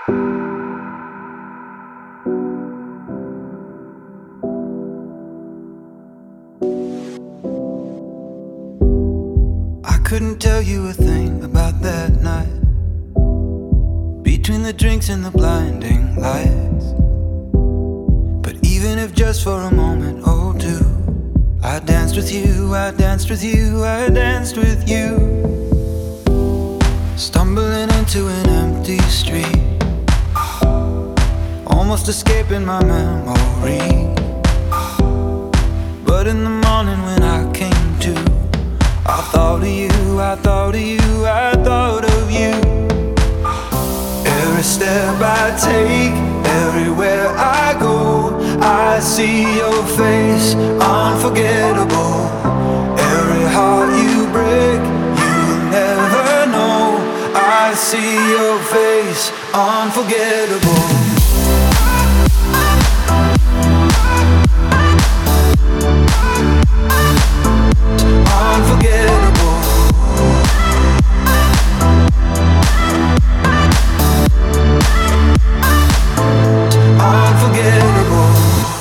I couldn't tell you a thing about that night, between the drinks and the blinding lights. But even if just for a moment or two, I danced with you, I danced with you, I danced with you, stumbling into an empty street, almost escaping my memory. But in the morning when I came to, I thought of you, I thought of you, I thought of you. Every step I take, everywhere I go, I see your face, unforgettable. Every heart you break, you'll never know. I see your face, unforgettable. Unforgettable. Unforgettable.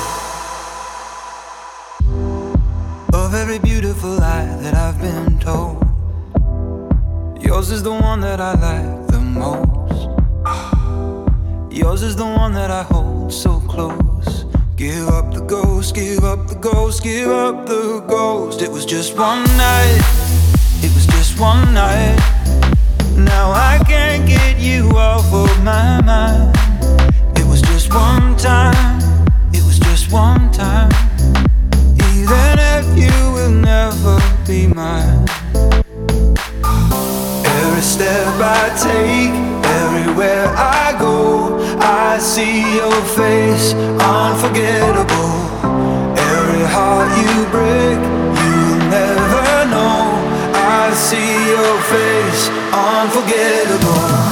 Of every beautiful lie that I've been told, yours is the one that I like the most. Yours is the one that I hold so close. Give up the ghost, give up the ghost, give up the ghost. It was just one night, it was just one night. Now I can't get you off of my mind. It was just one time, it was just one time. Even if you will never be mine. Every step I take, everywhere I go, I see your face, unforgettable. Every heart you break, you'll never know. I see your face, unforgettable.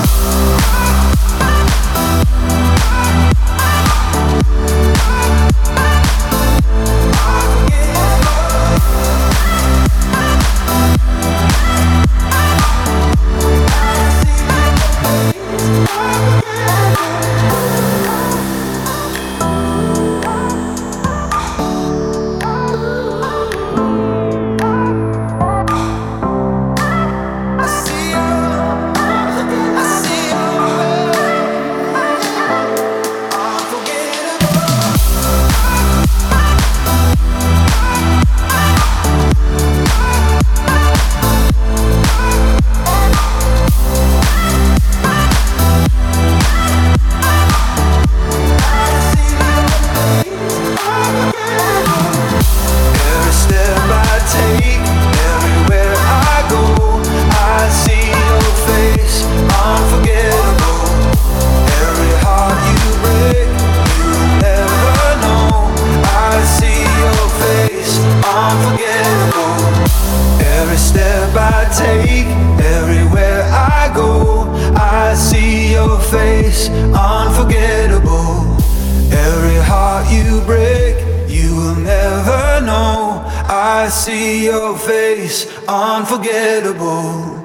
Every step I take, everywhere I go, I see your face, unforgettable. Every heart you break, you will never know. I see your face, unforgettable.